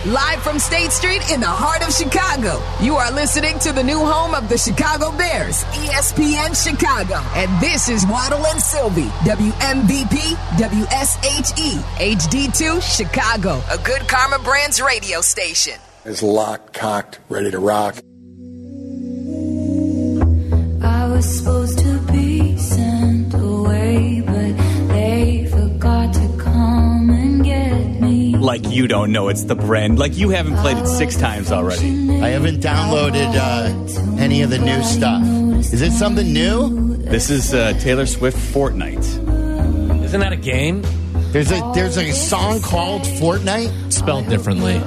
live from State Street in the heart of Chicago. You are listening to the new home of the Chicago Bears, ESPN Chicago. And this is Waddle and Sylvie, WMVP, WSHE, HD2, Chicago, a Good Karma Brands radio station. Is locked, cocked, ready to rock. I was supposed to be sent away, but they forgot to come and get me. Like you don't know it's the brand. Like you haven't played it 6 times already. I haven't downloaded any of the new stuff. Is it something new? This is Taylor Swift Fortnite. Isn't that a game? There's a song called Fortnite. Spelled differently.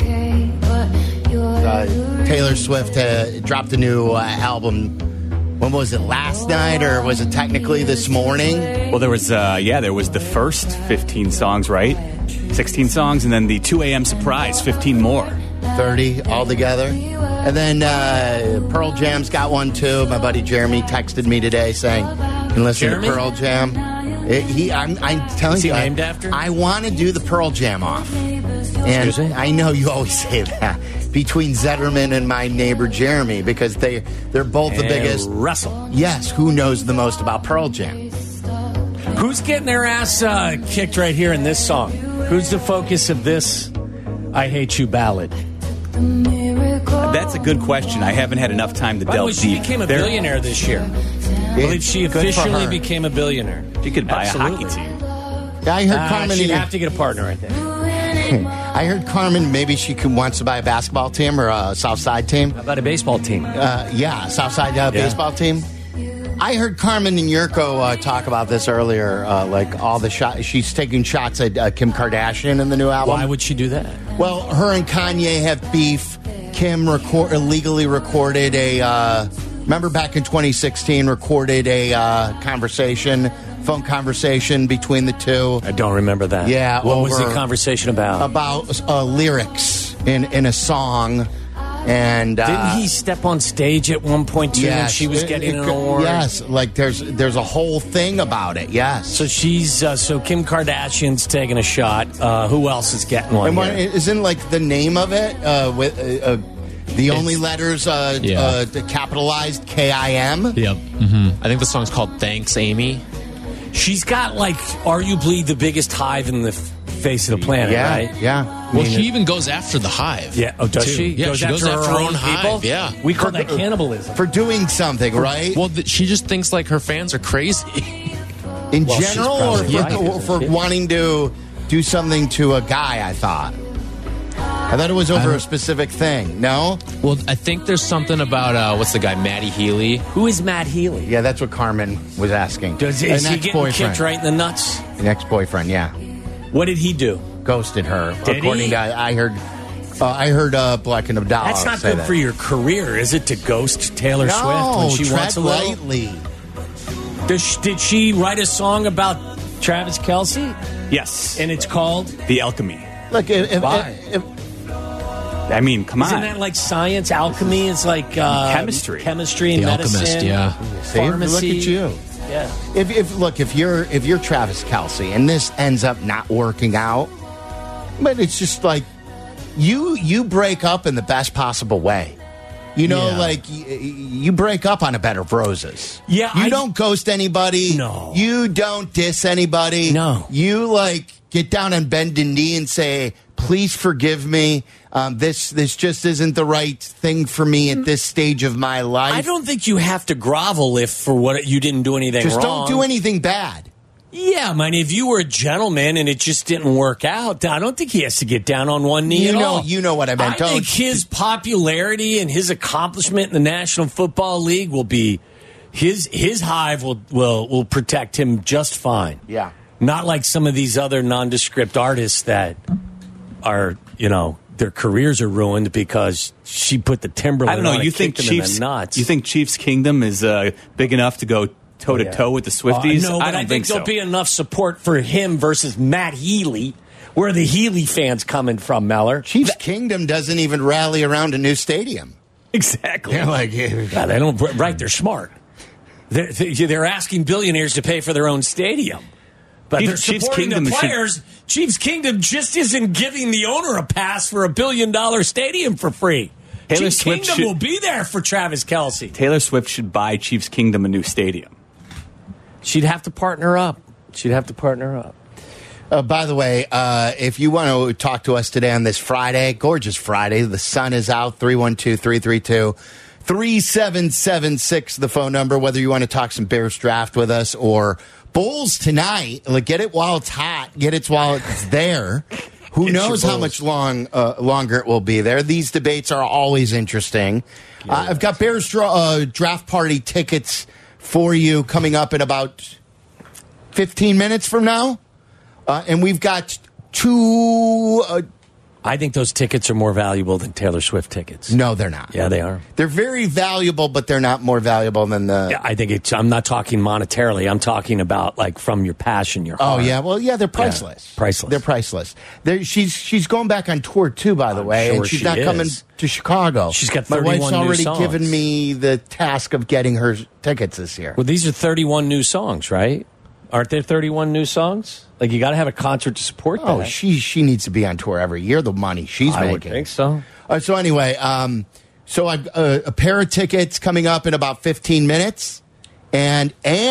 Taylor Swift dropped a new album. When was it, last night, or was it technically this morning? Well, there was the first 15 songs, right? 16 songs, and then the 2 a.m. surprise, 15 more. 30 altogether. And then Pearl Jam's got one, too. My buddy Jeremy texted me today saying, you can listen Jeremy? to Pearl Jam. I'm telling you, named after? I want to do the Pearl Jam off. And Excuse me? I know you always say that. Between Zetterman and my neighbor Jeremy, because they're both the biggest. Russell. Yes, who knows the most about Pearl Jam? Who's getting their ass kicked right here in this song? Who's the focus of this I Hate You ballad? That's a good question. I haven't had enough time to By the delve way, she deep. became a billionaire this year. I believe she Good for officially her. became a billionaire. She could buy Absolutely. a hockey team. Yeah, I heard Carmen. She'd have to get a partner, I think. I heard Carmen. Maybe she wants to buy a basketball team or a South Side team. How about a baseball team? Yeah, Southside baseball team. I heard Carmen and Yurko talk about this earlier. Like all the shots, she's taking shots at Kim Kardashian in the new album. Why would she do that? Well, her and Kanye have beef. Kim illegally recorded a. Remember back in 2016, recorded a phone conversation between the two. I don't remember that. Yeah, What was the over- conversation about? About lyrics in a song. And Didn't he step on stage at one point too? yes, and she was getting an award. Yes, like there's a whole thing about it. Yes. So she's so Kim Kardashian's taking a shot. Who else is getting one? And here? isn't like the name of it with the only letters capitalized KIM? Yep. Mm-hmm. I think the song's called Thanks, Amy. She's got like arguably the biggest hive in the face of the planet, Yeah, right? yeah. Well, she even goes after the hive. Yeah. Oh, does too. she? Yeah, she goes after her own hive. people? Yeah. We call that cannibalism. For doing something, right? Well, she just thinks like her fans are crazy. In Well, she's general, or probably right. for wanting to do something to a guy, I thought it was over a specific thing. No? Well, I think there's something about, what's the guy, Matty Healy? Who is Matt Healy? Yeah, that's what Carmen was asking. Is An he getting ex-boyfriend. kicked right in the nuts? An ex-boyfriend, yeah. What did he do? Ghosted her. Did according he? to I heard Black and Abdallah. That's not say good that. for your career, is it? To ghost Taylor Swift when she tread wants a little? lightly. Did she write a song about Travis Kelce? Yes. And it's called? The Alchemy. Look, Why? I mean, come Isn't on. that like science, alchemy? It's like Chemistry. chemistry, and The medicine. Alchemist, yeah. See, Pharmacy. look at you. Yeah. If you're Travis Kelce and this ends up not working out, but it's just like you break up in the best possible way. You know, Yeah. like you break up on a bed of roses. Yeah, you don't ghost anybody. No. You don't diss anybody. No. You like get down and bend a knee and say, "Please forgive me. This just isn't the right thing for me at this stage of my life." I don't think you have to grovel if for what you didn't do anything just wrong. don't do anything bad. Yeah, man. If you were a gentleman and it just didn't work out, I don't think he has to get down on one knee at all. You know what I meant. I think his popularity and his accomplishment in the National Football League will be his hive will protect him just fine. Yeah. Not like some of these other nondescript artists that are, their careers are ruined because she put the Timberland I don't know. on and You think kicked him in Chiefs? the nuts. You think Chiefs Kingdom is big enough to go toe to toe with the Swifties? No, but I don't think so. there'll be enough support for him versus Matt Healy. Where are the Healy fans coming from, Meller? Chiefs Kingdom doesn't even rally around a new stadium. Exactly. They're like, God, they don't. Right, they're smart. They're asking billionaires to pay for their own stadium. But they're Chiefs supporting Kingdom the should- players. Chiefs Kingdom just isn't giving the owner a pass for a $1 billion stadium for free. Taylor Chiefs Swift Kingdom should- will be there for Travis Kelce. Taylor Swift should buy Chiefs Kingdom a new stadium. She'd have to partner up. By the way, if you want to talk to us today on this Friday, gorgeous Friday, the sun is out, 312-332-3776, the phone number, whether you want to talk some Bears draft with us or Bulls tonight. Like, get it while it's hot, get it while it's there. Who knows how much longer it will be there. These debates are always interesting. I've got Bears draft party tickets for you coming up in about 15 minutes from now. And we've got two... I think those tickets are more valuable than Taylor Swift tickets. no, they're not. Yeah, they are. They're very valuable, but they're not more valuable than the... Yeah, I think I'm not talking monetarily. I'm talking about like from your passion, your Oh, heart. yeah. Well, yeah, they're priceless. Yeah, priceless. They're priceless. She's going back on tour, too, by the way. sure And she's she not is. coming to Chicago. She's got My 31 wife's new already songs. given me the task of getting her tickets this year. Well, these are 31 new songs, right? Aren't there 31 new songs? Like, you got to have a concert to support that. Oh, she needs to be on tour every year, the money she's I making. would think so. So anyway, so I've a pair of tickets coming up in about 15 minutes, and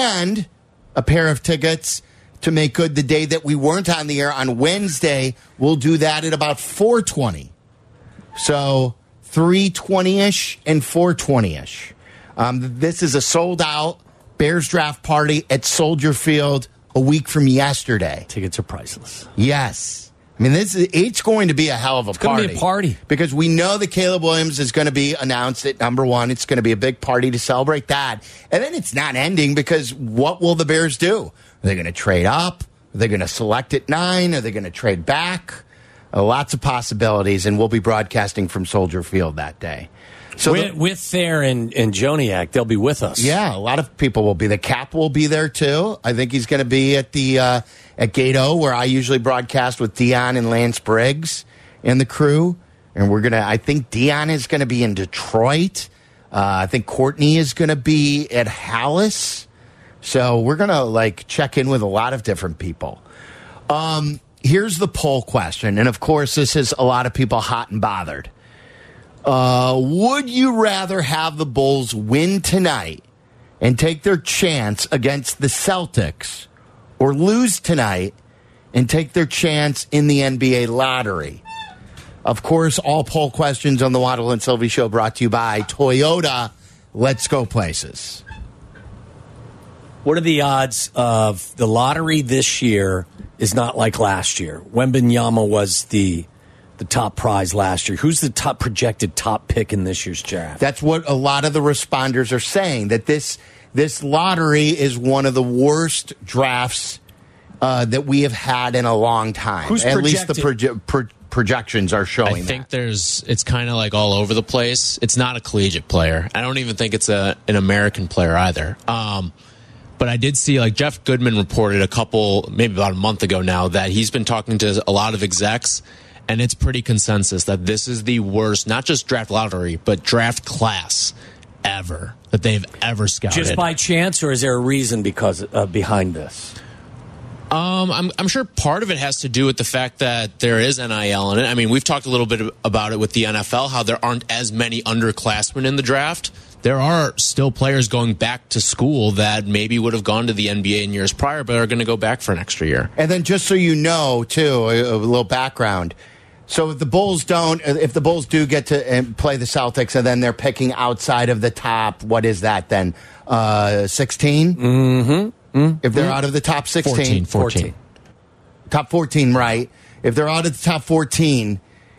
a pair of tickets to make good the day that we weren't on the air on Wednesday. We'll do that at about 4:20. So 3:20ish and 4:20ish. This is a sold out Bears draft party at Soldier Field a week from yesterday. Tickets are priceless. Yes. I mean, it's going to be a hell of a It's going party. to be a party. Because we know that Caleb Williams is going to be announced at number one. It's going to be a big party to celebrate that. And then it's not ending because what will the Bears do? Are they going to trade up? Are they going to select at 9? Are they going to trade back? Lots of possibilities, and we'll be broadcasting from Soldier Field that day. So with Thayer and Joniak, they'll be with us. yeah, a lot of people will be. The Cap will be there too. I think he's going to be at the at Gate O, where I usually broadcast with Dion and Lance Briggs and the crew. And I think Dion is going to be in Detroit. I think Courtney is going to be at Hallis. So we're going to check in with a lot of different people. Here's the poll question, and of course, this is a lot of people hot and bothered. Would you rather have the Bulls win tonight and take their chance against the Celtics, or lose tonight and take their chance in the NBA lottery? Of course, all poll questions on the Waddle and Sylvie Show brought to you by Toyota. Let's go places. What are the odds of the lottery this year is not like last year? Wembanyama was the top prize last year. Who's the projected top pick in this year's draft? That's what a lot of the responders are saying, that this lottery is one of the worst drafts that we have had in a long time. Who's At least the projected? projections are showing I think that. it's kind of like all over the place. It's not a collegiate player. I don't even think it's an American player either. But I did see, Jeff Goodman reported maybe about a month ago now, that he's been talking to a lot of execs, and it's pretty consensus that this is the worst, not just draft lottery, but draft class ever that they've ever scouted. Just by chance, or is there a reason behind this? I'm sure part of it has to do with the fact that there is NIL in it. I mean, we've talked a little bit about it with the NFL, how there aren't as many underclassmen in the draft. There are still players going back to school that maybe would have gone to the NBA in years prior, but are going to go back for an extra year. And then just so you know, too, a little background. So if the Bulls do get to play the Celtics, and then they're picking outside of the top, what is that then? 16? Mm-hmm. If they're out of the top 16? 14. Top 14, right. If they're out of the top 14,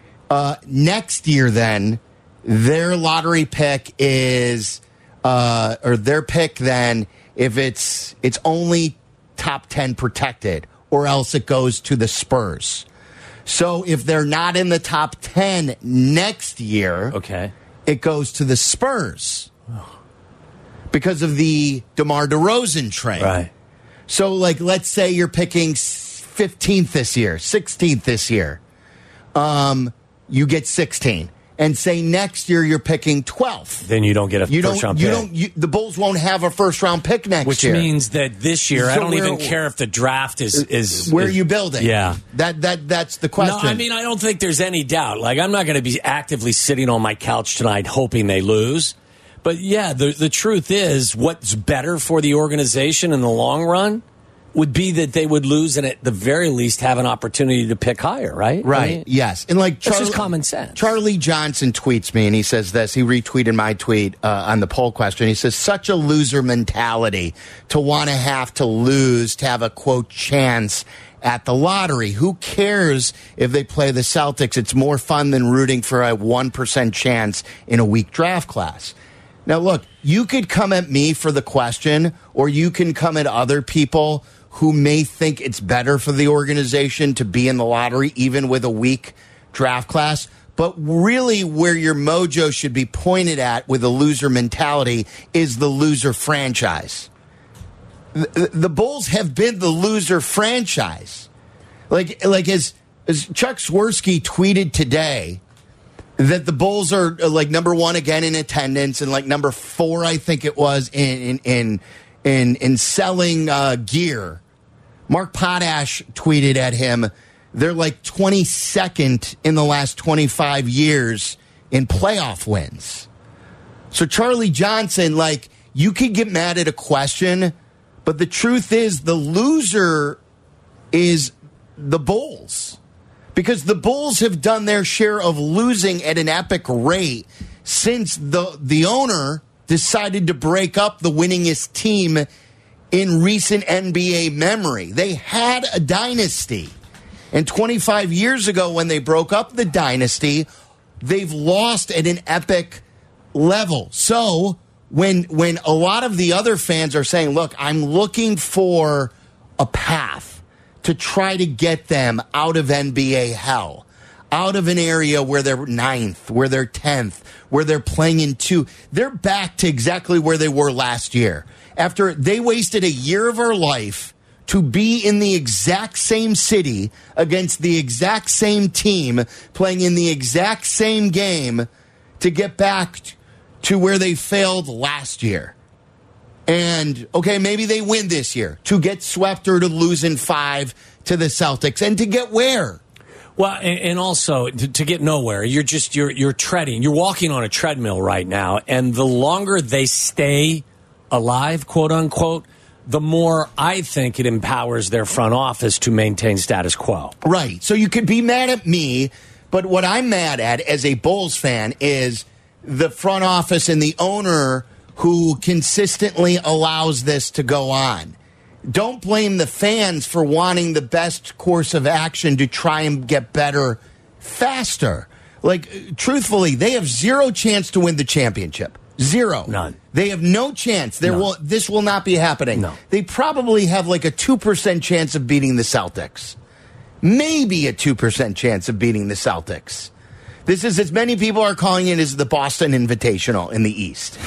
next year then, their lottery pick is, or their pick then, if it's only top 10 protected, or else it goes to the Spurs. So if they're not in the top 10 next year, Okay. it goes to the Spurs because of the DeMar DeRozan trade. Right. So, let's say you're picking 15th this year, 16th this year. You get 16. and say next year you're picking 12th. Then you don't get a first-round pick. The Bulls won't have a first-round pick next year. Which means that this year, I don't even care if the draft is where are you building? Yeah. That's the question. No, I mean, I don't think there's any doubt. Like, I'm not going to be actively sitting on my couch tonight hoping they lose. But, yeah, the truth is what's better for the organization in the long run would be that they would lose and at the very least have an opportunity to pick higher, right? Right, I mean, yes. And like this is common sense. Charlie Johnson tweets me and he says this. He retweeted my tweet on the poll question. He says, such a loser mentality to want to have to lose to have a, quote, chance at the lottery. Who cares if they play the Celtics? It's more fun than rooting for a 1% chance in a weak draft class. Now, look, you could come at me for the question, or you can come at other people who may think it's better for the organization to be in the lottery, even with a weak draft class. But really where your mojo should be pointed at with a loser mentality is the loser franchise. The Bulls have been the loser franchise. Like as Chuck Swirsky tweeted today, that the Bulls are like number 1 again in attendance and like number 4, I think it was, in selling gear. Mark Potash tweeted at him, they're like 22nd in the last 25 years in playoff wins. So Charlie Johnson, like, you could get mad at a question, but the truth is the loser is the Bulls. Because the Bulls have done their share of losing at an epic rate since the owner decided to break up the winningest team in recent NBA memory. They had a dynasty. And 25 years ago when they broke up the dynasty, they've lost at an epic level. So when a lot of the other fans are saying, look, I'm looking for a path to try to get them out of NBA hell, out of an area where they're 9th, where they're 10th, where they're playing in 2. They're back to exactly where they were last year. After they wasted a year of our life to be in the exact same city against the exact same team, playing in the exact same game to get back to where they failed last year. And, okay, maybe they win this year to get swept or to lose in 5 to the Celtics. And to get where? Well, and also to get nowhere. You're treading. You're walking on a treadmill right now. And the longer they stay alive, quote unquote, the more I think it empowers their front office to maintain status quo. Right. So you could be mad at me, but what I'm mad at as a Bulls fan is the front office and the owner who consistently allows this to go on. Don't blame the fans for wanting the best course of action to try and get better faster. Like, truthfully, they have zero chance to win the championship. Zero. None. They have no chance. This will not be happening. No. They probably have like a 2% chance of beating the Celtics. Maybe a 2% chance of beating the Celtics. This is, as many people are calling it, is the Boston Invitational in the East.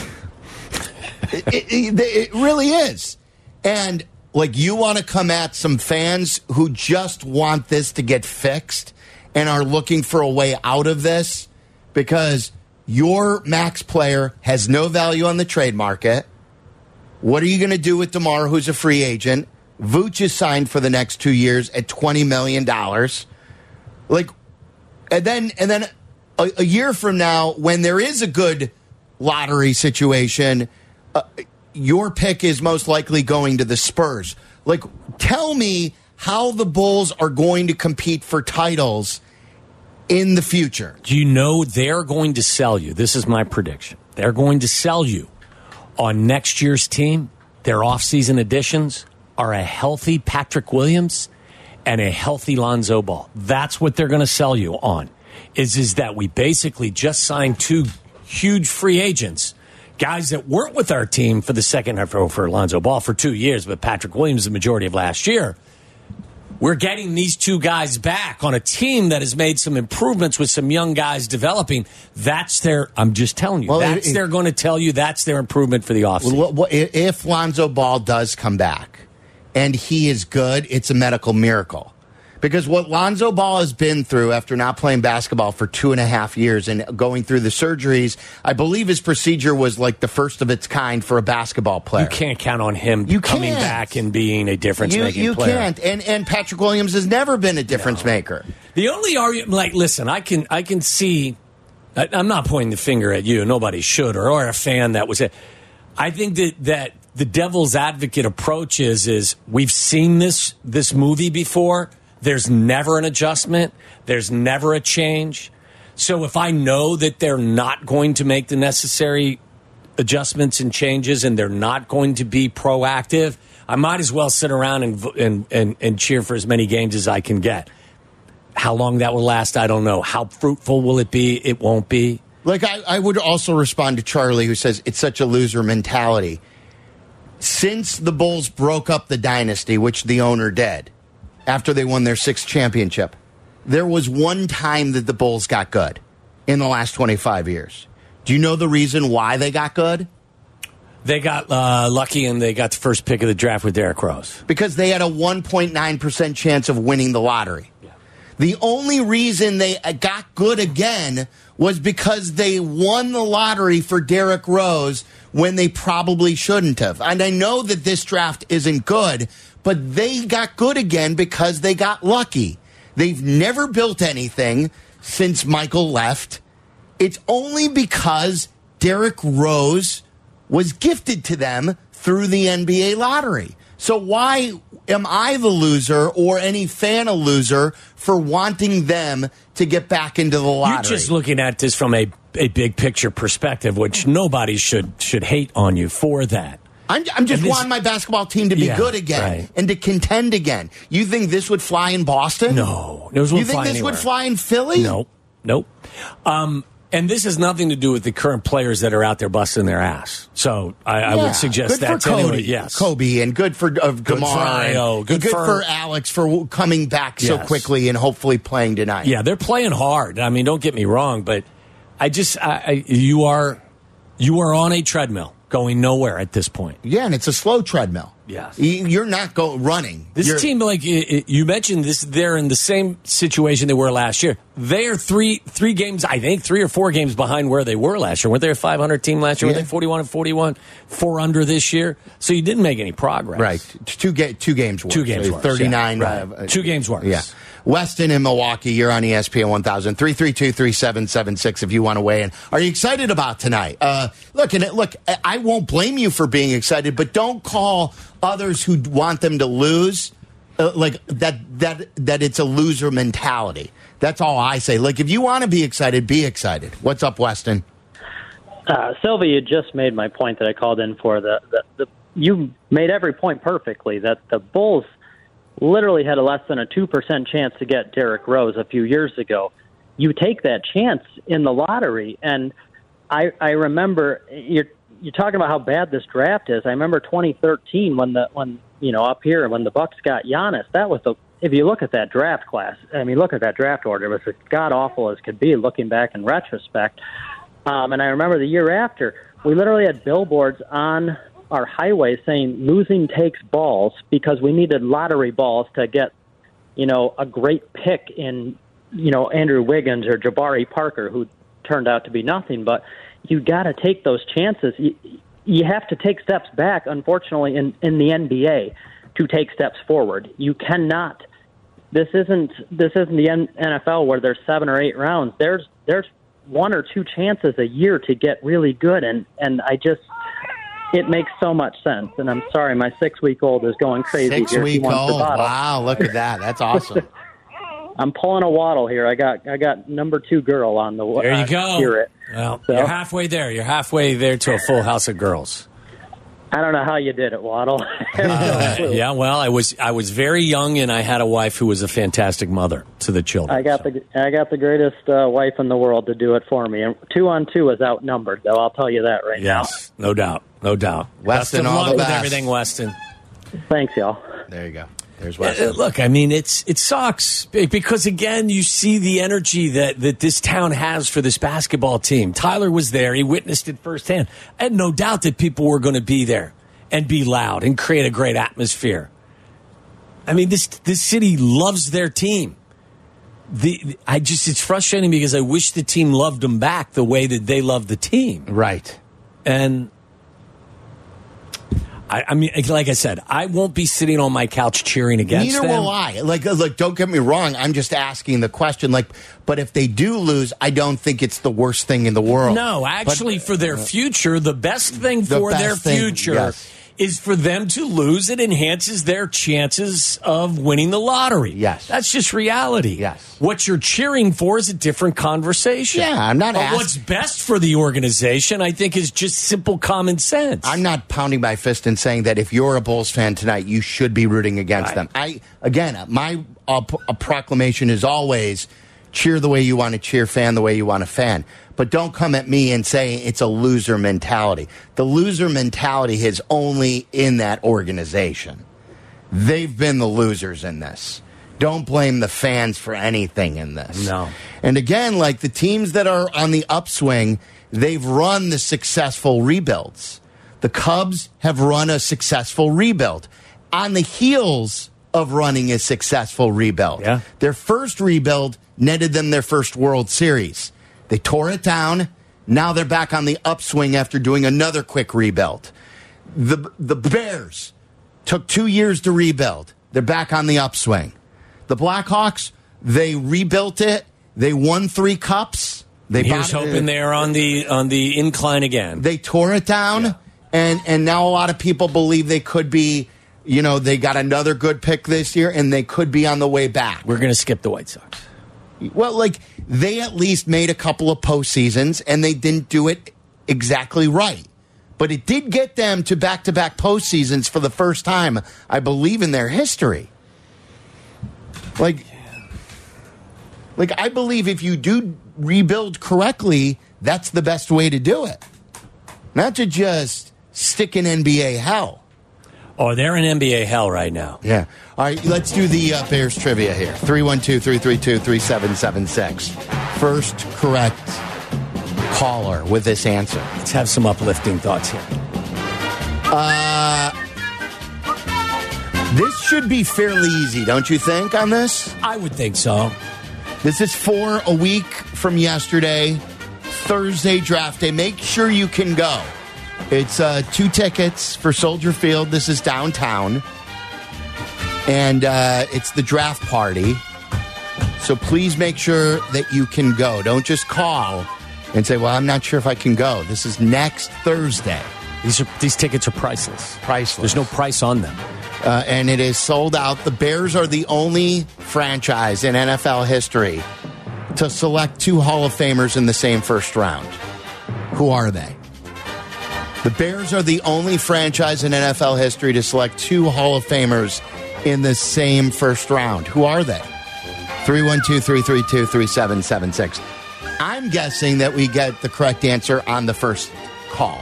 It really is. And, like, you want to come at some fans who just want this to get fixed and are looking for a way out of this because your max player has no value on the trade market. What are you going to do with DeMar, who's a free agent? Vooch is signed for the next 2 years at $20 million. Like, and then a year from now, when there is a good lottery situation, your pick is most likely going to the Spurs. Like, tell me how the Bulls are going to compete for titles in the future. Do you know they're going to sell you? This is my prediction. They're going to sell you on next year's team. Their offseason additions are a healthy Patrick Williams and a healthy Lonzo Ball. That's what they're going to sell you on, is that we basically just signed 2 huge free agents, guys that weren't with our team for the second half, for Lonzo Ball for 2 years, but Patrick Williams the majority of last year. We're getting these 2 guys back on a team that has made some improvements with some young guys developing. That's their, I'm just telling you, they're going to tell you that's their improvement for the offseason. Well, if Lonzo Ball does come back and he is good, it's a medical miracle. Because what Lonzo Ball has been through after not playing basketball for 2.5 years and going through the surgeries, I believe his procedure was like the first of its kind for a basketball player. You can't count on him coming back and being a difference-making player. You can't. And Patrick Williams has never been a difference maker. The only argument, like, listen, I can see. I'm not pointing the finger at you. Nobody should, or a fan that was it. I think that the devil's advocate approach is we've seen this movie before. There's never an adjustment. There's never a change. So if I know that they're not going to make the necessary adjustments and changes and they're not going to be proactive, I might as well sit around and cheer for as many games as I can get. How long that will last, I don't know. How fruitful will it be? It won't be. Like, I would also respond to Charlie, who says it's such a loser mentality. Since the Bulls broke up the dynasty, which the owner did, after they won their 6th championship, there was one time that the Bulls got good in the last 25 years. Do you know the reason why they got good? They got lucky and they got the first pick of the draft with Derrick Rose. Because they had a 1.9% chance of winning the lottery. Yeah. The only reason they got good again was because they won the lottery for Derrick Rose when they probably shouldn't have. And I know that this draft isn't good, but they got good again because they got lucky. They've never built anything since Michael left. It's only because Derrick Rose was gifted to them through the NBA lottery. So why am I the loser or any fan a loser for wanting them to get back into the lottery? You're just looking at this from a big picture perspective, which nobody should hate on you for that. I'm just wanting my basketball team to be good again and to contend again. You think this would fly in Boston? No. You think this would fly in Philly? Nope. And this has nothing to do with the current players that are out there busting their ass. So I would suggest that to anyone. Yes. Kobe, and good for DeMar. Good for Alex for coming back so quickly and hopefully playing tonight. Yeah, they're playing hard. I mean, don't get me wrong, but you are on a treadmill going nowhere at this point. Yeah, and it's a slow treadmill. Yes. You're not running. This team, like you mentioned, they're in the same situation they were last year. They are three games, I think, 3 or 4 games behind where they were last year. Weren't they a 500 team last year? Were they 41-41, 4 under this year? So you didn't make any progress. Right. Two games worse. 2 games worse. 39. Yeah. Right. 2 games worse. Yeah. Weston in Milwaukee, you're on ESPN 1000, 332-3776 if you want to weigh in. Are you excited about tonight? Look, I won't blame you for being excited, but don't call others who want them to lose like that it's a loser mentality. That's all I say. Like, if you want to be excited, be excited. What's up, Weston? Sylvie, you just made my point that I called in for. You made every point perfectly, that the Bulls literally had a less than a 2% chance to get Derrick Rose a few years ago. You take that chance in the lottery, and I remember you're talking about how bad this draft is. I remember 2013 when up here when the Bucks got Giannis. That was if you look at that draft class, I mean, look at that draft order. It was as god awful as could be, looking back in retrospect. And I remember the year after, we literally had billboards on our highway saying losing takes balls, because we needed lottery balls to get, a great pick in, Andrew Wiggins or Jabari Parker, who turned out to be nothing. But you got to take those chances. You have to take steps back, unfortunately, in the NBA to take steps forward. You cannot. This isn't the NFL where there's 7 or 8 rounds. There's 1 or 2 chances a year to get really good, and it makes so much sense. And I'm sorry, my 6-week-old is going crazy. 6-week-old, wow! Look at that. That's awesome. I'm pulling a Waddle here. I got number 2 girl on the. There you go. Spirit. Well, so, you're halfway there. You're halfway there to a full house of girls. I don't know how you did it, Waddle. Yeah, well, I was very young, and I had a wife who was a fantastic mother to the children. I got the greatest wife in the world to do it for me, and 2 on 2 is outnumbered, though. I'll tell you that right now. Yes, no doubt. Weston, all the best with everything, Weston. Thanks, y'all. There you go. There's Weston. Look, I mean, it sucks because, again, you see the energy that this town has for this basketball team. Tyler was there. He witnessed it firsthand. I had no doubt that people were going to be there and be loud and create a great atmosphere. I mean, this city loves their team. It's frustrating because I wish the team loved them back the way that they love the team. Right. And I mean, like I said, I won't be sitting on my couch cheering against them. Neither will I. Like, don't get me wrong. I'm just asking the question. Like, but if they do lose, I don't think it's the worst thing in the world. No, actually, for their future, the best thing for their future is for them to lose. It enhances their chances of winning the lottery. Yes. That's just reality. Yes. What you're cheering for is a different conversation. Yeah, I'm not asking. What's best for the organization, I think, is just simple common sense. I'm not pounding my fist and saying that if you're a Bulls fan tonight, you should be rooting against them. My proclamation is always cheer the way you want to cheer, fan the way you want to fan. But don't come at me and say it's a loser mentality. The loser mentality is only in that organization. They've been the losers in this. Don't blame the fans for anything in this. No. And again, like the teams that are on the upswing, they've run the successful rebuilds. The Cubs have run a successful rebuild on the heels of running a successful rebuild. Yeah. Their first rebuild netted them their first World Series. They tore it down. Now they're back on the upswing after doing another quick rebuild. The Bears took 2 years to rebuild. They're back on the upswing. The Blackhawks, they rebuilt it. They won 3 cups. Here's hoping they're on the incline again. They tore it down, and now a lot of people believe they could be, they got another good pick this year, and they could be on the way back. We're going to skip the White Sox. Well, they at least made a couple of postseasons, and they didn't do it exactly right. But it did get them to back-to-back postseasons for the first time, I believe, in their history. I believe if you do rebuild correctly, that's the best way to do it. Not to just stick in NBA hell. Oh, they're in NBA hell right now. Yeah. All right, let's do the Bears trivia here. 312-332-3776. First correct caller with this answer. Let's have some uplifting thoughts here. This should be fairly easy, don't you think, on this? I would think so. This is for a week from yesterday, Thursday draft day. Make sure you can go. It's 2 tickets for Soldier Field. This is downtown. And it's the draft party. So please make sure that you can go. Don't just call and say, well, I'm not sure if I can go. This is next Thursday. These tickets are priceless. Priceless. There's no price on them. And it is sold out. The Bears are the only franchise in NFL history to select 2 Hall of Famers in the same first round. Who are they? The Bears are the only franchise in NFL history to select 2 Hall of Famers in the same first round. Who are they? 312-332-3776. I'm guessing that we get the correct answer on the first call.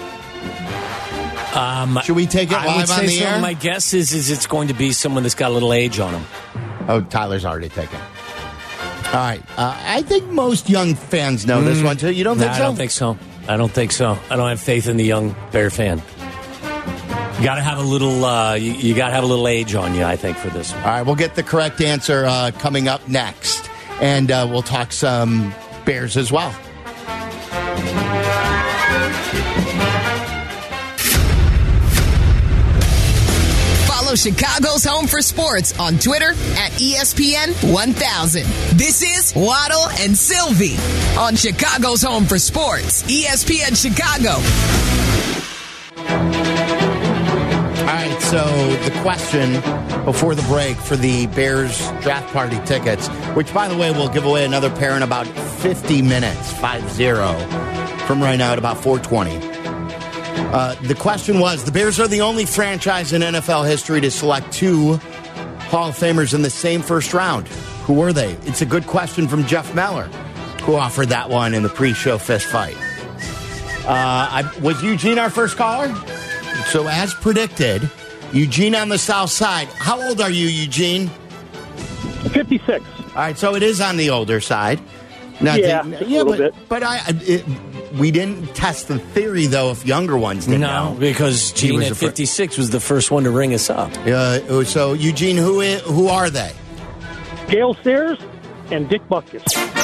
Should we take it live on the air? My guess is it's going to be someone that's got a little age on him. Oh, Tyler's already taken. All right. I think most young fans know this one, too. You don't think so? I don't think so. I don't think so. I don't have faith in the young Bear fan. You got to have a little. You got to have a little age on you, I think, for this one. All right, we'll get the correct answer coming up next, and we'll talk some Bears as well. Follow Chicago's Home for Sports on Twitter at ESPN1000. This is Waddle and Sylvie on Chicago's Home for Sports, ESPN Chicago. All right, so the question before the break for the Bears draft party tickets, which, by the way, we'll give away another pair in about 50 minutes, 5-0, from right now at about 4:20. The question was, the Bears are the only franchise in NFL history to select 2 Hall of Famers in the same first round. Who were they? It's a good question from Jeff Meller, who offered that one in the pre-show fist fight. Was Eugene our first caller? So as predicted, Eugene on the south side. How old are you, Eugene? 56. All right, so it is on the older side. A little bit. But we didn't test the theory though if younger ones didn't know. Because He Gene was at the fir- 56 was the first one to ring us up. So Eugene, who are they? Gale Sayers and Dick Butkus.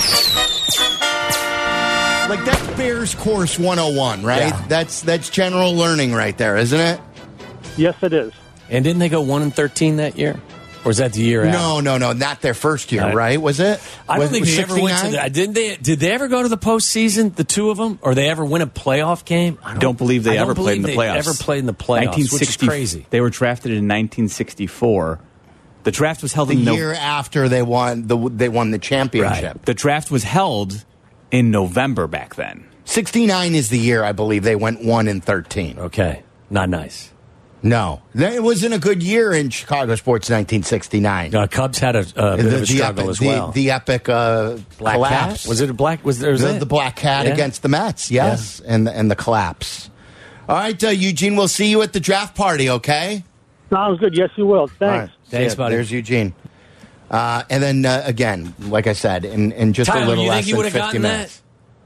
Like that's Bears Course 101, right? Yeah. That's general learning right there, isn't it? Yes, it is. And didn't they go 1-13 that year? Or is that the year after? No, not their first year, Right. right? Was it? I don't think was they ever went to 69? that. Did they ever go to the postseason, the two of them? Or they ever win a playoff game? I don't believe they ever played in the playoffs. Ever played in the playoffs, which is crazy. They were drafted in 1964. The draft was held The in year after they won the championship. Right. The draft was held in November back then. 69 is the year I believe they went 1-13. Okay, not nice. No, it wasn't a good year in Chicago sports. 1969. Cubs had a bit of a struggle as well. The epic Black collapse. Cat? Was it a black? Was there the Black Cat Yeah. against the Mets? Yes, and the collapse. All right, Eugene. We'll see you at the draft party. Okay. Sounds good. Yes, you will. All Thanks. right. Thanks, Yeah, buddy. There's Eugene. And then again, like I said, in just Tyler, a little you less think you than would have 50 gotten minutes.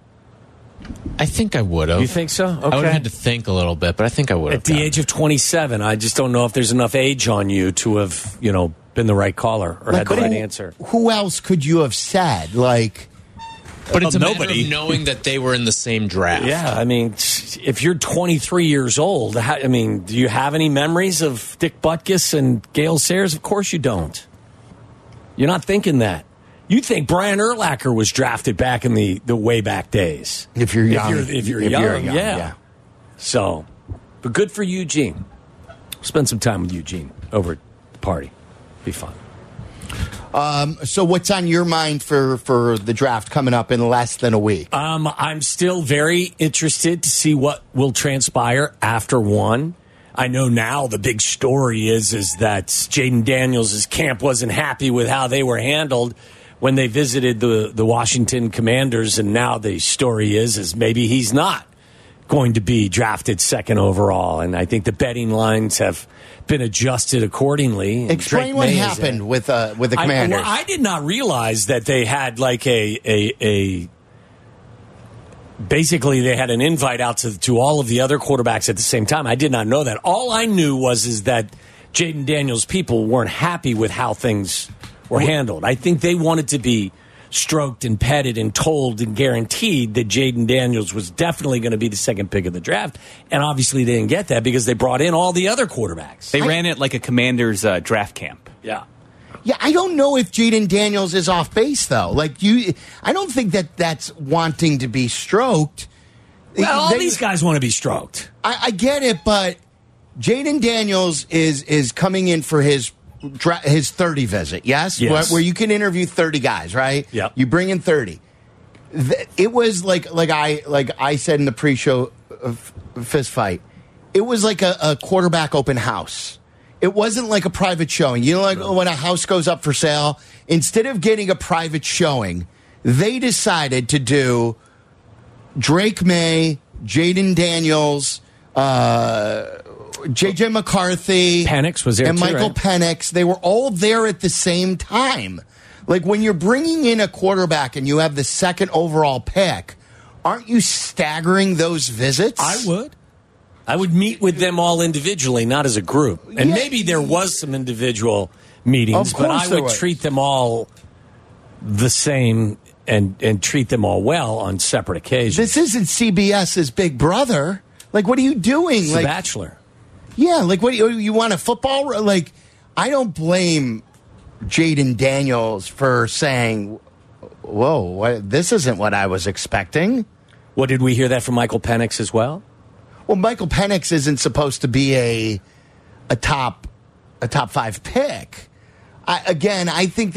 I think I would have. You think so? Okay. I would have had to think a little bit, but I think I would have. At the age of 27, I just don't know if there's enough age on you to have, been the right caller or had the right answer. Who else could you have said? Like, But it's a matter nobody. of knowing that they were in the same draft. Yeah, I mean, if you're 23 years old, do you have any memories of Dick Butkus and Gale Sayers? Of course you don't. You're not thinking that. You think Brian Urlacher was drafted back in the way back days. if you're young, If you're young, yeah. So, but good for Eugene. Spend some time with Eugene over at the party. Be fun. So, what's on your mind for the draft coming up in less than a week? I'm still very interested to see what will transpire after one. I know now the big story is that Jaden Daniels' camp wasn't happy with how they were handled when they visited the Washington Commanders, and now the story is maybe he's not going to be drafted second overall, and I think the betting lines have been adjusted accordingly. And Explain Drake what May happened with the Commanders. I did not realize that they had like basically they had an invite out to all of the other quarterbacks at the same time. I did not know that. All I knew was that Jaden Daniels' people weren't happy with how things were handled. I think they wanted to be stroked and petted and told and guaranteed that Jaden Daniels was definitely going to be the second pick of the draft. And obviously they didn't get that because they brought in all the other quarterbacks. They ran it like a Commander's draft camp. Yeah. Yeah, I don't know if Jaden Daniels is off base though. I don't think that's wanting to be stroked. Well, all these guys want to be stroked. I get it, but Jaden Daniels is coming in for his 30 visit. Yes, Yes. Where you can interview 30 guys, right? Yep. You bring in 30. It was like I said in the pre-show fist fight. It was like a quarterback open house. It wasn't like a private showing. You know, like when a house goes up for sale, instead of getting a private showing, they decided to do Drake May, Jaden Daniels, J.J. McCarthy, Penix was there and too, Michael right? Penix. They were all there at the same time. Like when you're bringing in a quarterback and you have the second overall pick, aren't you staggering those visits? I would. I would meet with them all individually, not as a group. And Yeah. maybe there was some individual meetings, Of but course I there would was. treat them all the same and treat them all well on separate occasions. This isn't CBS's Big Brother. Like, what are you doing? It's Like, The Bachelor. yeah, like, what do you want a football? Like, I don't blame Jaden Daniels for saying, "Whoa, this isn't what I was expecting." What, did we hear that from Michael Penix as well? Well, Michael Penix isn't supposed to be a top 5 pick. I think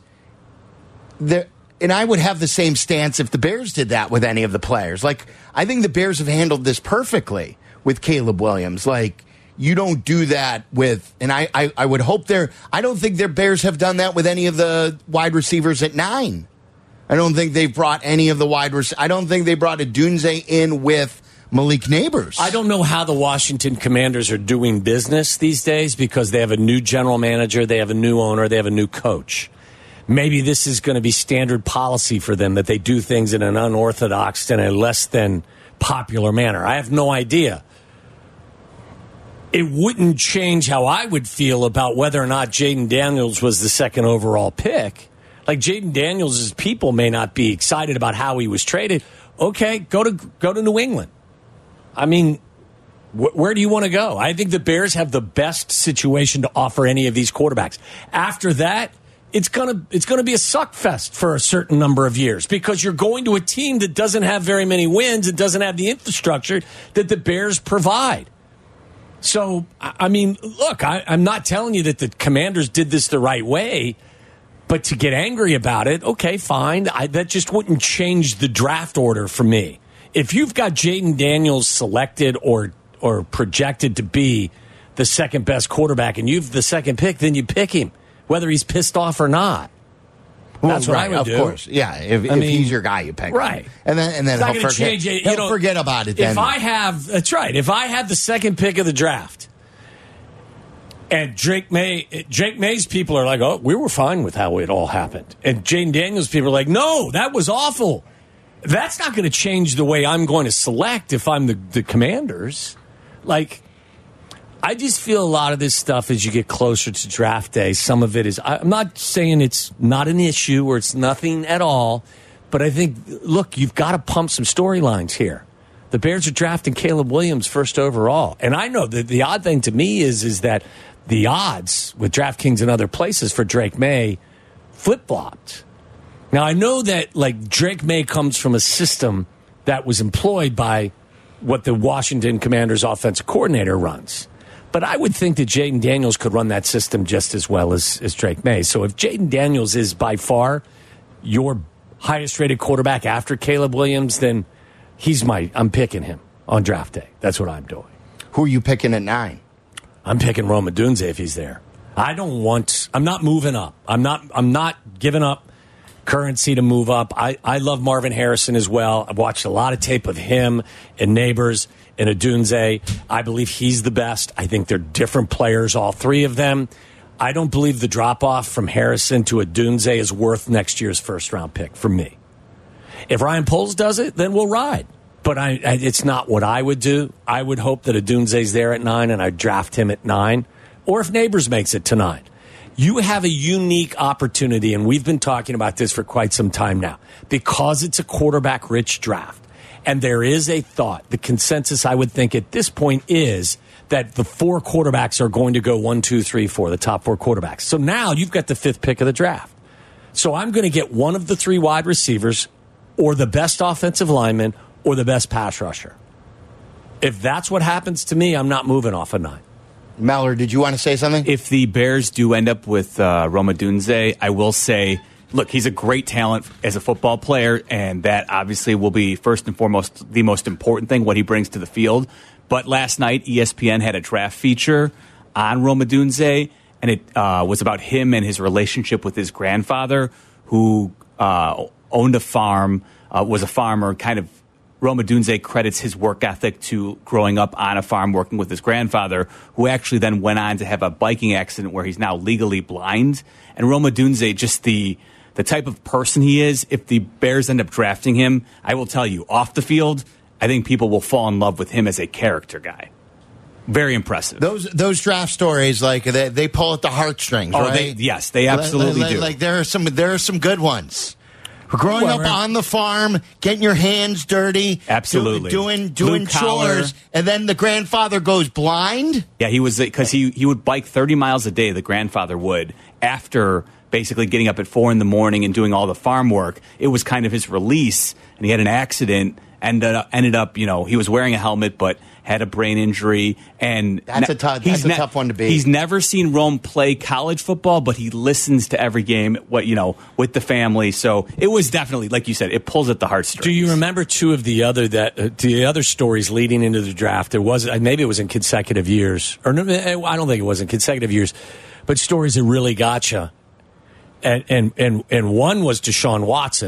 and I would have the same stance if the Bears did that with any of the players. Like, I think the Bears have handled this perfectly with Caleb Williams. Like, you don't do that with, and I would hope I don't think their Bears have done that with any of the wide receivers at 9. I don't think they've brought any of the I don't think they brought a Dunze in with Malik Neighbors. I don't know how the Washington Commanders are doing business these days because they have a new general manager, they have a new owner, they have a new coach. maybe this is going to be standard policy for them, that they do things in an unorthodox and a less than popular manner. I have no idea. It wouldn't change how I would feel about whether or not Jaden Daniels was the second overall pick. Like, Jaden Daniels' people may not be excited about how he was traded. Okay, go to New England. I mean, where do you want to go? I think the Bears have the best situation to offer any of these quarterbacks. After that, it's gonna be a suck fest for a certain number of years, because you're going to a team that doesn't have very many wins and doesn't have the infrastructure that the Bears provide. So, I mean, look, I'm not telling you that the Commanders did this the right way, but to get angry about it, okay, fine. That just wouldn't change the draft order for me. If you've got Jaden Daniels selected or projected to be the second best quarterback and you've the second pick, then you pick him, whether he's pissed off or not. That's what I would do. Of course, yeah. If he's your guy, you pick right. him. And then he'll forget about it. Then That's right. If I had the second pick of the draft, and Drake May's people are like, oh, we were fine with how it all happened, and Jaden Daniels' people are like, no, that was awful. That's not going to change the way I'm going to select if I'm the Commanders. Like, I just feel a lot of this stuff as you get closer to draft day. Some of it is, I'm not saying it's not an issue or it's nothing at all, but I think, look, you've got to pump some storylines here. The Bears are drafting Caleb Williams first overall. And I know that the odd thing to me is that the odds with DraftKings and other places for Drake May flip-flopped. Now, I know that, like, Drake May comes from a system that was employed by what the Washington Commanders offensive coordinator runs. But I would think that Jaden Daniels could run that system just as well as Drake May. So if Jaden Daniels is by far your highest-rated quarterback after Caleb Williams, then I'm picking him on draft day. That's what I'm doing. Who are you picking at 9? I'm picking Rome Odunze if he's there. I'm not moving up. I'm not giving up currency to move up. I love Marvin Harrison as well. I've watched a lot of tape of him and Neighbors and Odunze. I believe he's the best. I think they're different players, all three of them. I don't believe the drop-off from Harrison to Odunze is worth next year's first-round pick for me. If Ryan Poles does it, then we'll ride. But it's not what I would do. I would hope that Odunze's there at 9 and I draft him at 9. Or if Neighbors makes it to 9. You have a unique opportunity, and we've been talking about this for quite some time now, because it's a quarterback-rich draft. And there is a thought, the consensus I would think at this point is that the 4 quarterbacks are going to go 1, 2, 3, 4, the top 4 quarterbacks. So now you've got the 5th pick of the draft. So I'm going to get one of the 3 wide receivers or the best offensive lineman or the best pass rusher. If that's what happens to me, I'm not moving off a 9. Mallard, did you want to say something? If the Bears do end up with Rome Odunze, I will say, look, he's a great talent as a football player, and that obviously will be first and foremost the most important thing, what he brings to the field. But last night, ESPN had a draft feature on Rome Odunze, and it was about him and his relationship with his grandfather, who owned a farm, was a farmer, kind of. Rome Odunze credits his work ethic to growing up on a farm working with his grandfather, who actually then went on to have a biking accident where he's now legally blind. And Rome Odunze, just the type of person he is, if the Bears end up drafting him, I will tell you, off the field, I think people will fall in love with him as a character guy. Very impressive. Those draft stories, like they pull at the heartstrings, right? They absolutely do. Like there are some good ones. Growing up on the farm, getting your hands dirty, absolutely doing chores, and then the grandfather goes blind. Yeah, he was because he would bike 30 miles a day. The grandfather would, after basically getting up at 4 a.m. and doing all the farm work. It was kind of his release, and he had an accident. Ended up, he was wearing a helmet, but had a brain injury. And that's a tough one to beat. He's never seen Rome play college football, but he listens to every game, with the family. So it was definitely, like you said, it pulls at the heartstrings. Do you remember 2 of the other stories leading into the draft? Maybe it was in consecutive years, or no, I don't think it was in consecutive years, but stories that really got you. And one was Deshaun Watson,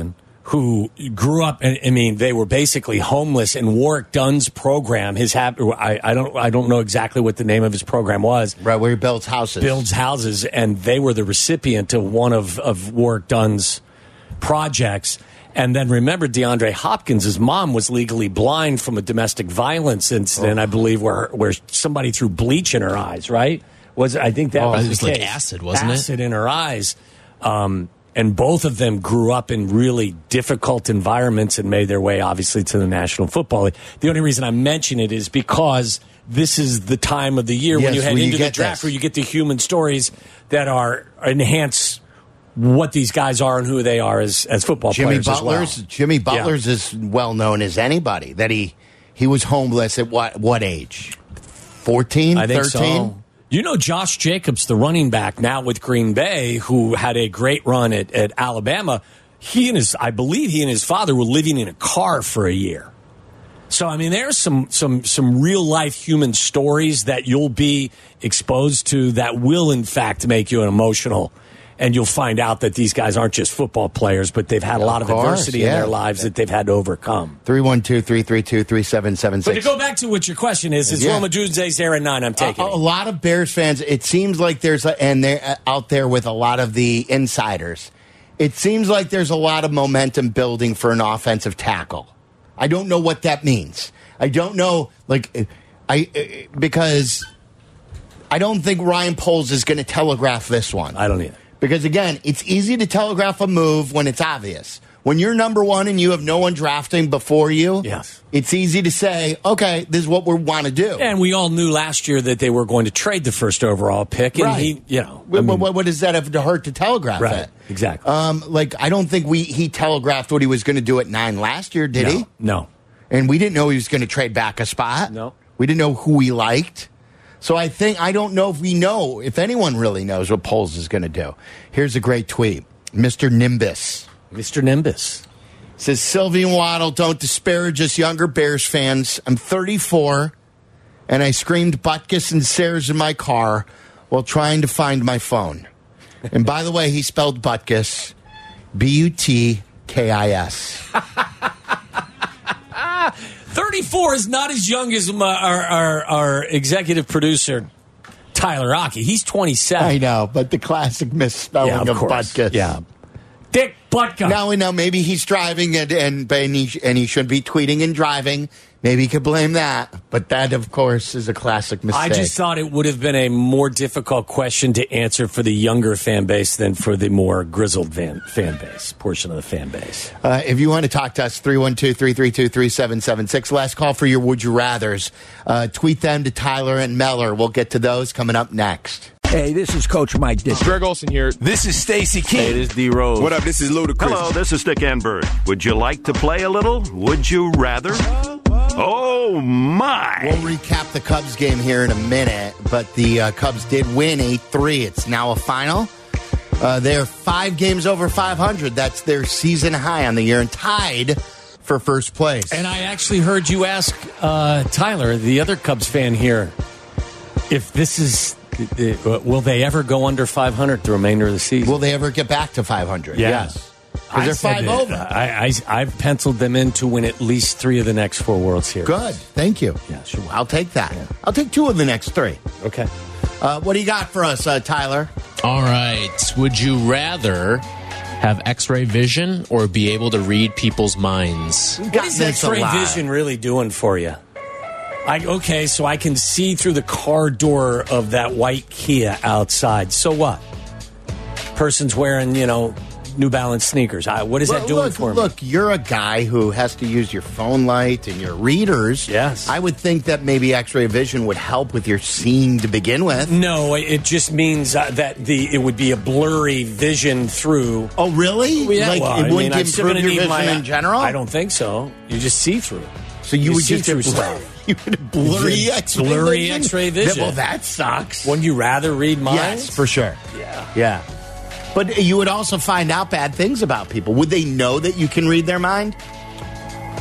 who grew up, and I mean, they were basically homeless. And Warwick Dunn's program, I don't know exactly what the name of his program was. Right, where he builds houses. And they were the recipient of one of Warwick Dunn's projects. And then remember, DeAndre Hopkins' mom was legally blind from a domestic violence incident, I believe, where somebody threw bleach in her eyes, right? I think that was it was the like case. acid, wasn't it? Acid in her eyes. And both of them grew up in really difficult environments and made their way, obviously, to the National Football League. The only reason I mention it is because this is the time of the year when you head into the draft where you get the human stories that enhance what these guys are and who they are as football players as well. Jimmy Butler's as well known as anybody. That he was homeless at what age? 14, I think 13? So. You know Josh Jacobs, the running back now with Green Bay, who had a great run at Alabama. I believe he and his father were living in a car for a year. So I mean, there's some real life human stories that you'll be exposed to that will in fact make you an emotional. And you'll find out that these guys aren't just football players, but they've had a lot of adversity in their lives that they've had to overcome. 312-332-3776. But to go back to what your question is Rome Odunze's there at 9? I'm taking a lot of Bears fans. It seems like and they're out there with a lot of the insiders. It seems like there's a lot of momentum building for an offensive tackle. I don't know what that means. I don't know, because I don't think Ryan Poles is going to telegraph this one. I don't either. Because, again, it's easy to telegraph a move when it's obvious. When you're number one and you have no one drafting before you, it's easy to say, okay, this is what we want to do. And we all knew last year that they were going to trade the first overall pick. And what does that have to hurt to telegraph it? Exactly. I don't think he telegraphed what he was going to do at 9 last year, did he? No. And we didn't know he was going to trade back a spot. No. We didn't know who he liked. So I don't know if anyone really knows what Poles is going to do. Here's a great tweet. Mr. Nimbus says, Sylvie and Waddle, don't disparage us younger Bears fans. I'm 34, and I screamed Butkus and Sayers in my car while trying to find my phone. And by the way, he spelled Butkus, Butkis. 34 is not as young as our executive producer, Tyler Aki. He's 27. I know, but the classic misspelling of Butkus. Yeah. Dick Butkus. Now maybe he's driving and he should be tweeting and driving. Maybe he could blame that. But that, of course, is a classic mistake. I just thought it would have been a more difficult question to answer for the younger fan base than for the more grizzled fan base, portion of the fan base. If you want to talk to us, 312-332-3776. Last call for your Would You Rathers. Tweet them to Tyler and Meller. We'll get to those coming up next. Hey, this is Coach Mike Dick. Greg Olsen here. This is Stacey King. Hey, this is D. Rose. What up? This is Ludacris. Hello, this is Stick Enberg. Would you like to play a little? Would you rather? Oh, my. We'll recap the Cubs game here in a minute, but the Cubs did win 8-3. It's now a final. They're 5 games over 500. That's their season high on the year and tied for first place. And I actually heard you ask Tyler, the other Cubs fan here, if this is... will they ever go under 500 the remainder of the season? Will they ever get back to 500? Yes. Because they're 5 over. I've penciled them in to win at least 3 of the next 4 World Series. Good. Thank you. Yeah, sure. I'll take that. Yeah. I'll take 2 of the next 3. Okay. What do you got for us, Tyler? All right. Would you rather have X-ray vision or be able to read people's minds? What is X-ray vision really doing for you? So I can see through the car door of that white Kia outside. So what? Person's wearing, New Balance sneakers. What is that doing for me? Look, you're a guy who has to use your phone light and your readers. Yes. I would think that maybe X-ray vision would help with your seeing to begin with. No, it just means that it would be a blurry vision through. Oh, really? Yeah, it wouldn't improve your vision in general? I don't think so. You just see through. So you would just through stuff. You would blurry X-ray vision? Well, that sucks. Wouldn't you rather read minds? Yes, for sure. Yeah. But you would also find out bad things about people. Would they know that you can read their mind?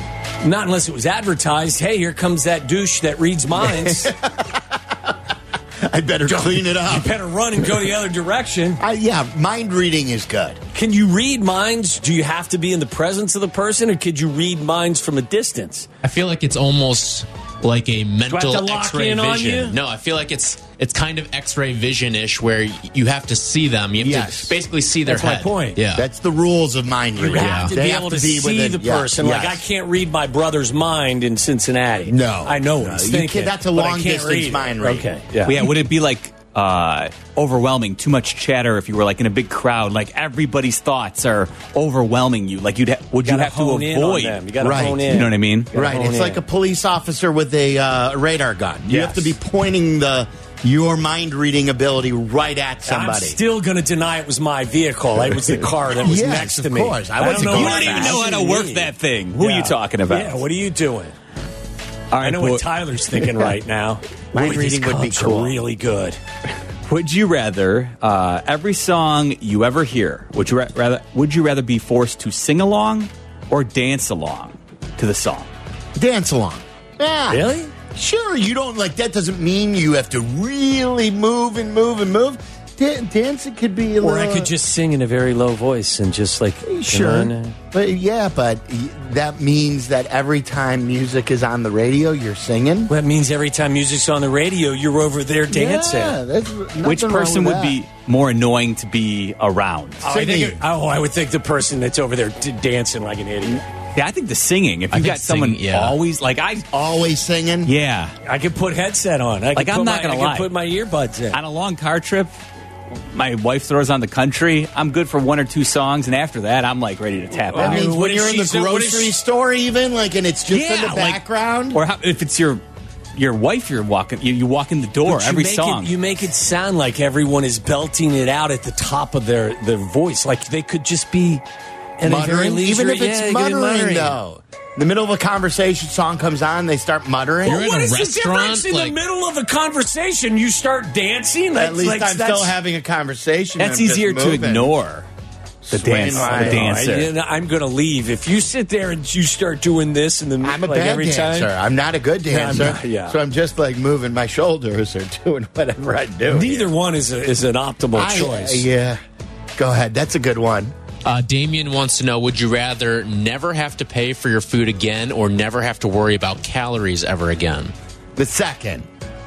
Not unless it was advertised. Hey, here comes that douche that reads minds. I better clean it up. You better run and go the other direction. Yeah, mind reading is good. Can you read minds? Do you have to be in the presence of the person, or could you read minds from a distance? I feel like it's almost like a mental to lock X-ray in on vision. you? No, I feel like it's kind of X-ray vision-ish, where you have to see them. You have to basically see their That's my head. point. Yeah, That's the rules of mind reading. You have to They be have able to be see within- the person. yeah, Like, I yes. can't read my brother's mind in Cincinnati. No. I know what No, he's you thinking. can't- that's a but I long can't distance read it. mind read. Okay, Well, yeah, would it be like overwhelming, too much chatter if you were like in a big crowd, like everybody's thoughts are overwhelming you? Like would you have to hone in on avoid? them. You got to Right. hone in. You know what I mean? Right. hone It's in. like a police officer with a radar gun. You have to be pointing your mind reading ability right at somebody. I'm still going to deny it was my vehicle. It was the car that was Yes, next to of me. course. I don't wasn't know going You what don't even that know how to actually work means. that thing. Who are you talking about? Yeah, what are you doing? All right, I know boy. what Tyler's thinking right now. Mind Boy, these reading would be Cubs are cool. really good. Would you rather every song you ever hear? Would you rather be forced to sing along or dance along to the song? Dance along. Yeah. Really? Sure, you don't like that doesn't mean you have to really move and move and move. Dancing could be a Or little I could just sing in a very low voice and just like sure. But that means that every time music is on the radio, you're singing. That means every time music's on the radio, you're over there dancing. Yeah, that's Which person would be more annoying to be around? I would think the person that's over there dancing like an idiot. Yeah, I think the singing. If you think got someone singing, yeah. always like I, always singing. yeah, I could put headset on. I Like, I'm not gonna I lie. could put my earbuds in. on a long car trip, my wife throws on the country. I'm good for one or two songs, and after that, I'm like ready to tap That out. means what when if you're in she the said- what if grocery she- store, even like, and it's just in the like- background. Or if it's your wife, you're walking. You walk in the door But you every make song. you make it sound like everyone is belting it out at the top of their voice. Like they could just be in a very muttering, even if leisurely- it's yeah, muttering, though. In the middle of a conversation, song comes on, they start muttering. You're in What a is the restaurant, difference in like- the middle of a conversation? You start dancing. At least I'm that's still having a conversation. That's I'm just easier to moving. ignore. The Swing my- dancer. I'm going to leave if you sit there and you start doing this and then I'm a like bad every dancer. time. I'm not a good Yeah, I'm dancer. not- yeah. So I'm just like moving my shoulders or doing whatever I do. Neither one is an optimal choice. Yeah. Go ahead. That's a good one. Damien wants to know, would you rather never have to pay for your food again or never have to worry about calories ever again? The second.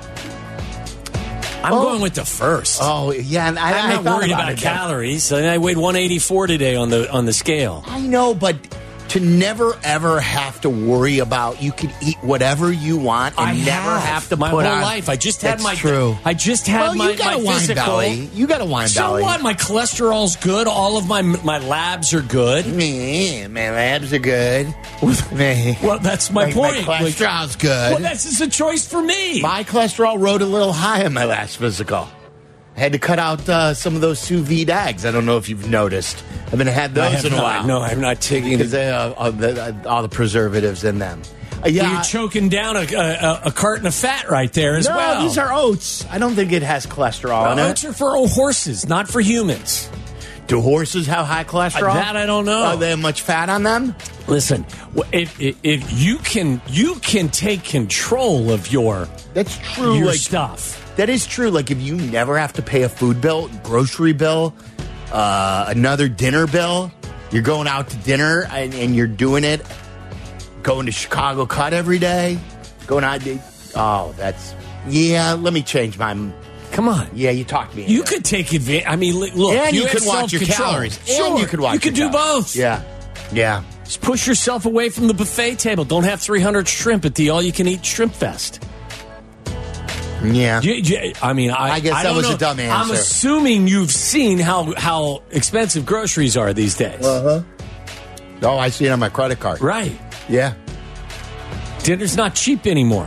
I'm going with the first. Oh, yeah. And I I'm not thought worried about about it. calories. I weighed 184 today on the scale. I know, but to never ever have to worry about you could eat whatever you want and never have to my put whole on. life. I just had That's my true. I just had Well, my you got my a wine physical. belly. You got a wine So belly. what? My cholesterol's good. All of my labs are good. My labs are good. Well, that's my Like, point. My cholesterol's good. Well, that's just a choice for me. My cholesterol rode a little high in my last physical. I had to cut out some of those sous vide eggs. I don't know if you've noticed. I haven't had I those have in a not. while. No, I'm not taking Because it. they all the preservatives in them. Yeah, You're choking down a carton of fat right there as no, well. these are oats. I don't think it has cholesterol in Oats it. are for horses, not for humans. Do horses have high cholesterol? That I don't know. They have much fat on them? Listen, if you can take control of your That's true. your like, stuff. That is true. Like, if you never have to pay a food bill, grocery bill, another dinner bill, you're going out to dinner and you're doing it, going to Chicago Cut every day, going out. That's yeah. Let me change my. Come on. Yeah, you talked me. You into it. could take advantage. I mean, look, and you have could watch your self-control. calories. Sure, And you could watch. You could your do calories. both. Yeah. Just push yourself away from the buffet table. Don't have 300 shrimp at the all-you-can-eat shrimp fest. Yeah. I mean, I guess that don't was know. a dumb answer. I'm assuming you've seen how expensive groceries are these days. Oh, I see it on my credit card. Right. Yeah. Dinner's not cheap anymore.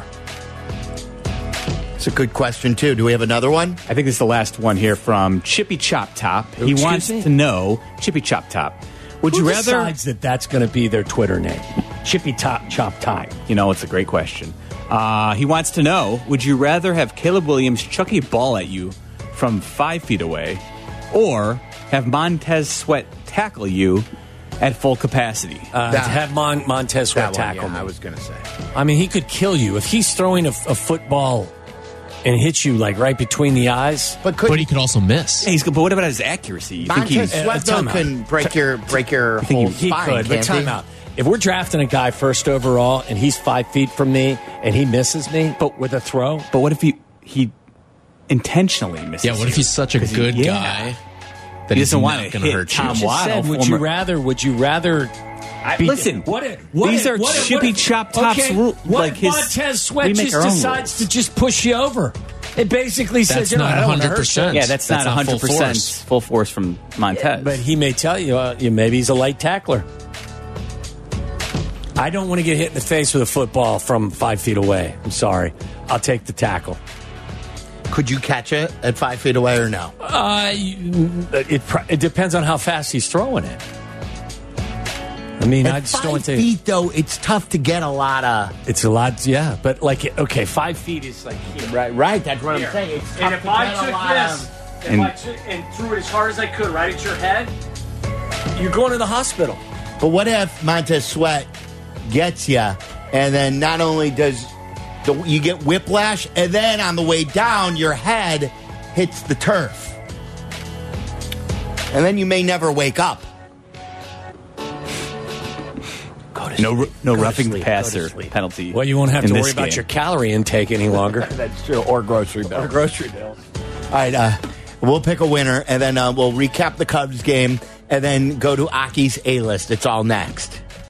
It's a good question, too. Do we have another one? I think this is the last one here from Chippy Chop Top. He Excuse wants me? to know, Chippy Chop Top, would Who you rather... decides that that's going to be their Twitter name? Chippy Top Chop Tie. You know, it's a great question. He wants to know, would you rather have Caleb Williams chuck a ball at you from 5 feet away or have Montez Sweat tackle you at full capacity? To have Montez Sweat tackle me. I was going to say. I mean, he could kill you. If he's throwing a football and hits you like right between the eyes. But he could also miss. Yeah, but what about his accuracy? You think Montez he's Sweat though can break your whole He spine. could, but can't time he? out. If we're drafting a guy first overall and he's 5 feet from me and he misses me, but with a throw, But what if he intentionally misses? Yeah, what if he's such a good yeah. guy that He he's doesn't not want to going to hit hurt Tom you? Waddle. would you rather? Listen, these are chippy chop tops rule. What Like if his, Montez Sweat we make just our own decides rules. to just push you over? It basically says, That's you know, not I don't want to hurt 100%. you. Yeah, that's not full 100% force. full force from Montez. But he may tell you, maybe he's a light tackler. I don't want to get hit in the face with a football from 5 feet away. I'm sorry. I'll take the tackle. Could you catch it at 5 feet away or no? It depends on how fast he's throwing it. I mean, I At just don't 5 want to. feet, though, it's tough to get a lot of. It's a lot, yeah. But like, okay, 5 feet is like here. Right. That's what I'm saying. It's tough And if to I get a took lot this of. and threw it as hard as I could right at your head, you're going to the hospital. But what if Montez Sweat gets you, and then not only does you get whiplash, and then on the way down, your head hits the turf, and then you may never wake up. no roughing the sleep, passer go to sleep. penalty. Well, you won't have in to this worry about game. your calorie intake any longer. That's true. Or grocery bill. grocery bills. All right, we'll pick a winner, and then we'll recap the Cubs game, and then go to Aki's A-list. It's all next.